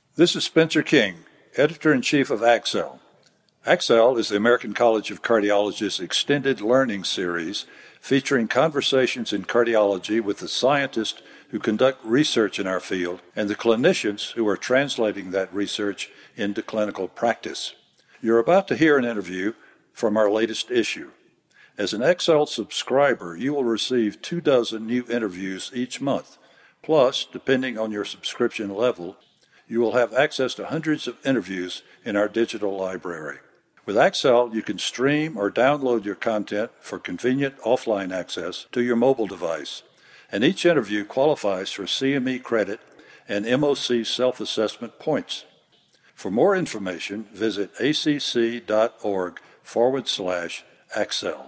This is Spencer King, Editor-in-Chief of Accel. Accel is the American College of Cardiology's extended learning series featuring conversations in cardiology with the scientists who conduct research in our field and the clinicians who are translating that research into clinical practice. You're about to hear an interview from our latest issue. As an Accel subscriber, you will receive 24 new interviews each month. Plus, depending on your subscription level, you will have access to hundreds of interviews in our digital library. With Accel, you can stream or download your content for convenient offline access to your mobile device, and each interview qualifies for CME credit and MOC self-assessment points. For more information, visit acc.org/Accel.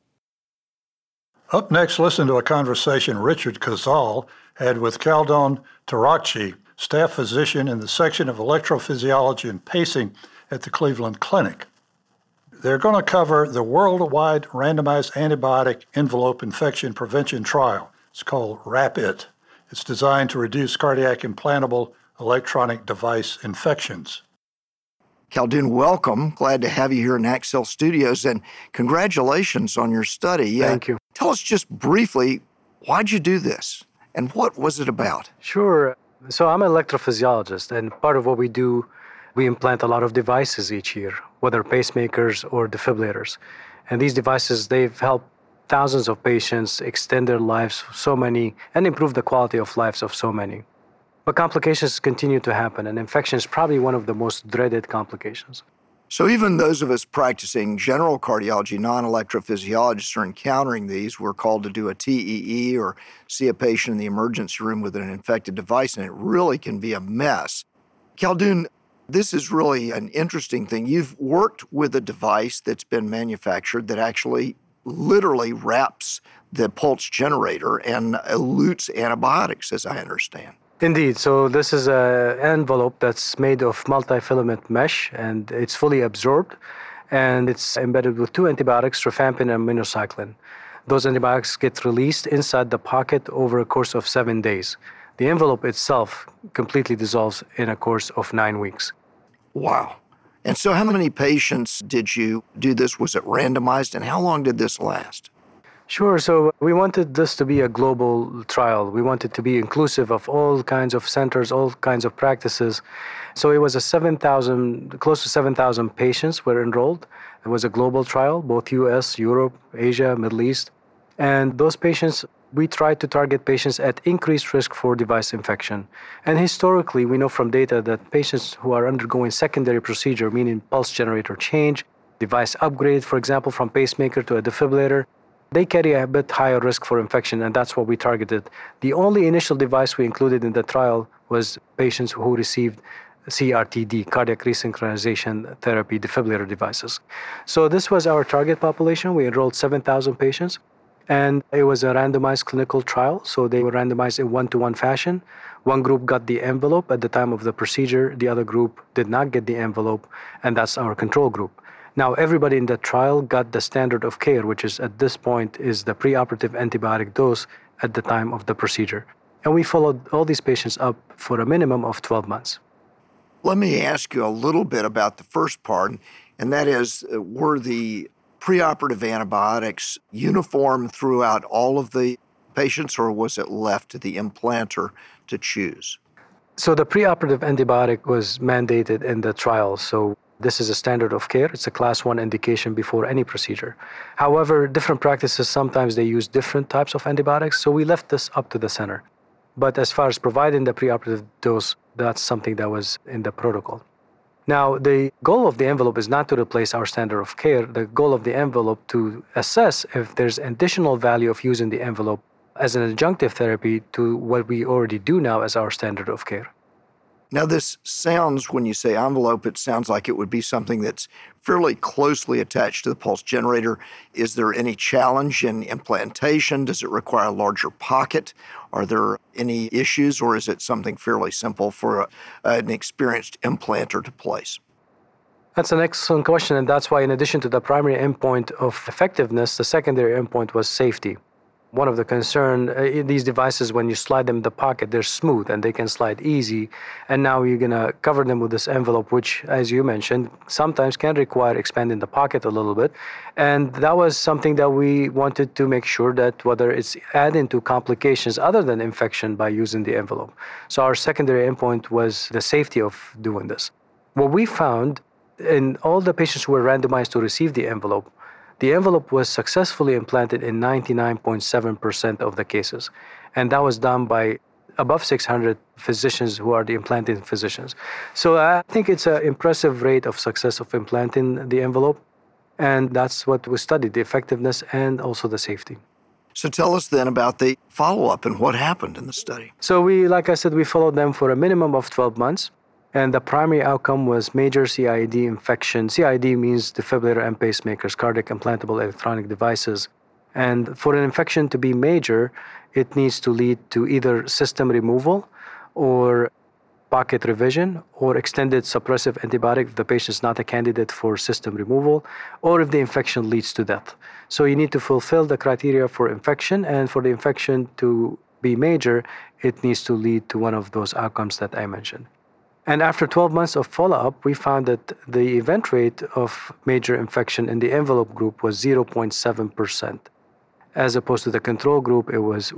Up next, listen to a conversation Richard Kazal had with Khaldun Tarakji, staff physician in the section of electrophysiology and pacing at the Cleveland Clinic. They're going to cover the worldwide randomized antibiotic envelope infection prevention trial. It's called WRAP-IT. It's designed to reduce cardiac implantable electronic device infections. Khaldun, welcome. Glad to have you here in Accel Studios, and congratulations on your study. Thank you. Tell us just briefly, why'd you do this, and what was it about? Sure. So I'm an electrophysiologist, and part of what we do, we implant a lot of devices each year, whether pacemakers or defibrillators. And these devices, they've helped thousands of patients extend their lives, and improve the quality of lives of so many. But complications continue to happen, and infection is probably one of the most dreaded complications. So even those of us practicing general cardiology, non-electrophysiologists, are encountering these. We're called to do a TEE or see a patient in the emergency room with an infected device, and it really can be a mess. Khaldun, this is really an interesting thing. You've worked with a device that's been manufactured that actually literally wraps the pulse generator and elutes antibiotics, as I understand. Indeed. So this is an envelope that's made of multi-filament mesh, and it's fully absorbed, and it's embedded with two antibiotics, rifampin and minocycline. Those antibiotics get released inside the pocket over a course of 7 days. The envelope itself completely dissolves in a course of 9 weeks. Wow. And so how many patients did you do this? Was it randomized, and how long did this last? Sure. So we wanted this to be a global trial. We wanted to be inclusive of all kinds of centers, all kinds of practices. So it was close to 7,000 patients were enrolled. It was a global trial, both US, Europe, Asia, Middle East. And those patients, we tried to target patients at increased risk for device infection. And historically, we know from data that patients who are undergoing secondary procedure, meaning pulse generator change, device upgrade, for example, from pacemaker to a defibrillator, they carry a bit higher risk for infection, and that's what we targeted. The only initial device we included in the trial was patients who received CRTD, cardiac resynchronization therapy defibrillator devices. So this was our target population. We enrolled 7,000 patients, and it was a randomized clinical trial. So they were randomized in one-to-one fashion. One group got the envelope at the time of the procedure. The other group did not get the envelope, and that's our control group. Now, everybody in the trial got the standard of care, which is at this point is the preoperative antibiotic dose at the time of the procedure. And we followed all these patients up for a minimum of 12 months. Let me ask you a little bit about the first part, and that is, were the preoperative antibiotics uniform throughout all of the patients, or was it left to the implanter to choose? So the preoperative antibiotic was mandated in the trial. So this is a standard of care. It's a class 1 indication before any procedure. However, different practices, sometimes they use different types of antibiotics, so we left this up to the center. But as far as providing the preoperative dose, that's something that was in the protocol. Now, the goal of the envelope is not to replace our standard of care. The goal of the envelope to assess if there's additional value of using the envelope as an adjunctive therapy to what we already do now as our standard of care. Now, this sounds, when you say envelope, it sounds like it would be something that's fairly closely attached to the pulse generator. Is there any challenge in implantation? Does it require a larger pocket? Are there any issues, or is it something fairly simple for an experienced implanter to place? That's an excellent question, and that's why in addition to the primary endpoint of effectiveness, the secondary endpoint was safety. one of the concern, these devices, when you slide them in the pocket, they're smooth and they can slide easy. And now you're going to cover them with this envelope, which, as you mentioned, sometimes can require expanding the pocket a little bit. And that was something that we wanted to make sure that whether it's adding to complications other than infection by using the envelope. So our secondary endpoint was the safety of doing this. What we found in all the patients who were randomized to receive the envelope was successfully implanted in 99.7% of the cases. And that was done by above 600 physicians who are the implanting physicians. So I think it's an impressive rate of success of implanting the envelope. And that's what we studied, the effectiveness and also the safety. So tell us then about the follow-up and what happened in the study. So like I said, we followed them for a minimum of 12 months. And the primary outcome was major CIED infection. CIED means defibrillator and pacemakers, cardiac implantable electronic devices. And for an infection to be major, it needs to lead to either system removal or pocket revision or extended suppressive antibiotic if the patient is not a candidate for system removal, or if the infection leads to death. So you need to fulfill the criteria for infection, and for the infection to be major, it needs to lead to one of those outcomes that I mentioned. And after 12 months of follow-up, we found that the event rate of major infection in the envelope group was 0.7%. As opposed to the control group, it was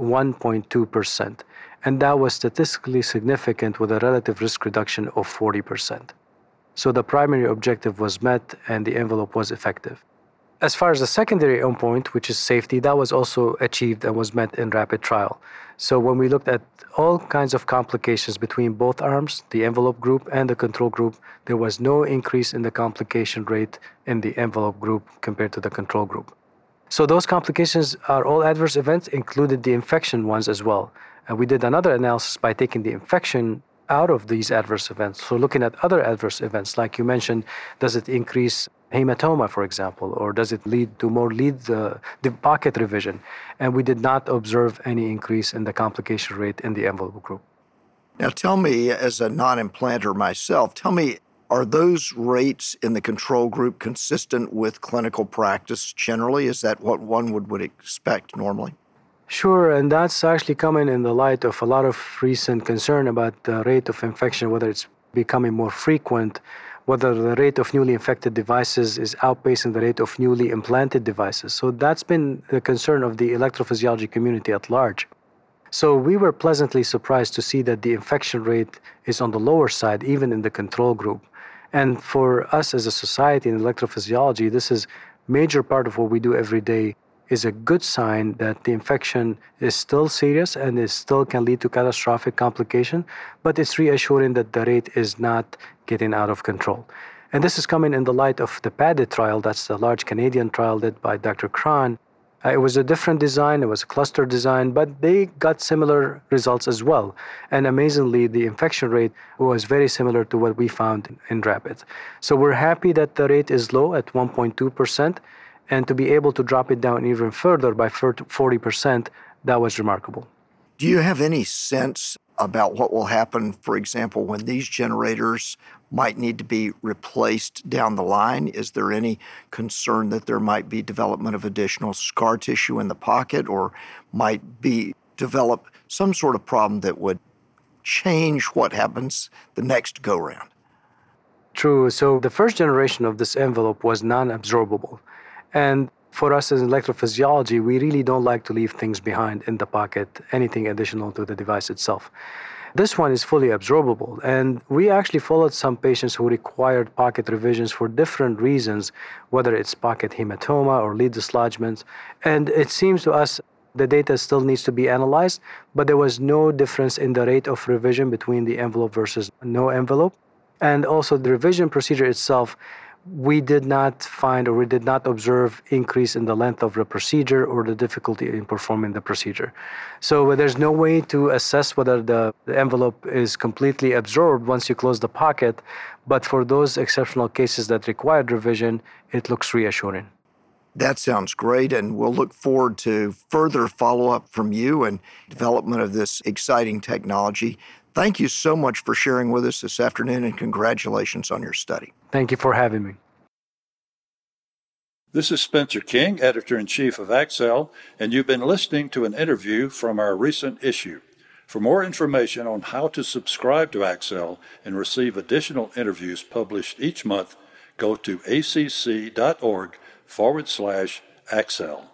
1.2%. And that was statistically significant with a relative risk reduction of 40%. So the primary objective was met and the envelope was effective. As far as the secondary endpoint, which is safety, that was also achieved and was met in RAPID trial. So when we looked at all kinds of complications between both arms, the envelope group and the control group, there was no increase in the complication rate in the envelope group compared to the control group. So those complications are all adverse events, included the infection ones as well. And we did another analysis by taking the infection out of these adverse events. So looking at other adverse events, like you mentioned, does it increase hematoma, for example, or does it lead to the pocket revision? And we did not observe any increase in the complication rate in the envelope group. Now tell me, as a non-implanter myself, are those rates in the control group consistent with clinical practice generally? Is that what one would expect normally? Sure, and that's actually coming in the light of a lot of recent concern about the rate of infection, whether it's becoming more frequent, whether the rate of newly infected devices is outpacing the rate of newly implanted devices. So that's been the concern of the electrophysiology community at large. So we were pleasantly surprised to see that the infection rate is on the lower side, even in the control group. And for us as a society in electrophysiology, this is a major part of what we do every day, is a good sign that the infection is still serious and it still can lead to catastrophic complication, but it's reassuring that the rate is not getting out of control. And this is coming in the light of the PADIT trial, that's the large Canadian trial led by Dr. Krahn. It was a different design, it was a cluster design, but they got similar results as well. And amazingly, the infection rate was very similar to what we found in RAPID. So we're happy that the rate is low at 1.2%, and to be able to drop it down even further by 40%, that was remarkable. Do you have any sense about what will happen, for example, when these generators might need to be replaced down the line? Is there any concern that there might be development of additional scar tissue in the pocket, or might develop some sort of problem that would change what happens the next go-round? True. So the first generation of this envelope was non-absorbable. And for us as electrophysiology, we really don't like to leave things behind in the pocket, anything additional to the device itself. This one is fully absorbable, and we actually followed some patients who required pocket revisions for different reasons, whether it's pocket hematoma or lead dislodgements. And it seems to us the data still needs to be analyzed, but there was no difference in the rate of revision between the envelope versus no envelope. And also the revision procedure itself, we did not find or we did not observe increase in the length of the procedure or the difficulty in performing the procedure. So there's no way to assess whether the envelope is completely absorbed once you close the pocket, but for those exceptional cases that required revision, it looks reassuring. That sounds great, and we'll look forward to further follow-up from you and development of this exciting technology. Thank you so much for sharing with us this afternoon, and congratulations on your study. Thank you for having me. This is Spencer King, Editor-in-Chief of Accell, and you've been listening to an interview from our recent issue. For more information on how to subscribe to Accell and receive additional interviews published each month, go to acc.org/Accell.